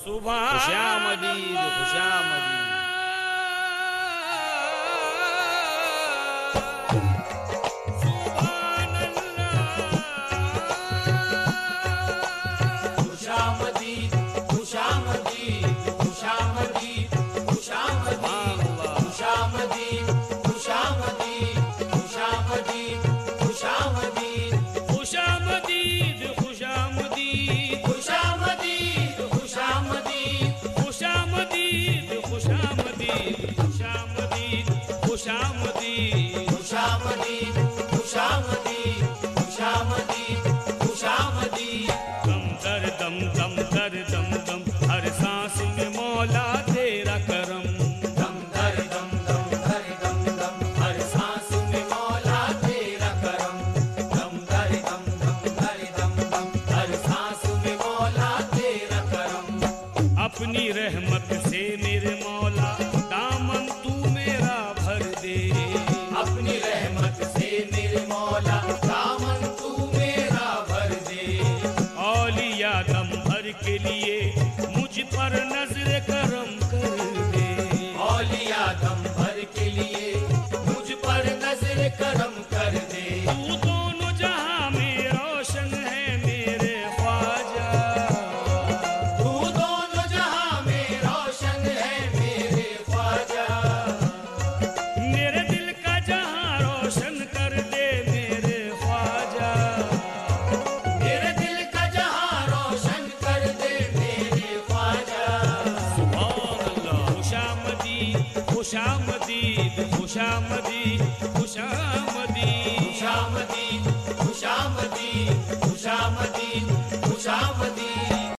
सुबह खुशामदीद खुशामदीद। अपनी रहमत से मेरे मौला दामन तू मेरा भर दे। अपनी रहमत से मेरे मौला दामन तू मेरा भर दे। औलिया दम भर के लिए मुझ पर नजर करम कर दे। औलिया दम भर के लिए मुझ पर नजर करम कर दे। तू दोनों जहां में रोशन है मेरे ख्वाजा। तू दोनों जहां में रोशन है मेरे ख्वाजा। मेरे दिल का जहां रोशन कर दे मेरे ख्वाजा। मेरे दिल का जहां रोशन कर दे मेरे ख्वाजा। सुभान अल्लाह। खुशामदीद खुशामदीद खुशामदीद खुशामदीद खुशामदीद खुशामदीद खुशामदीद खुशामदीद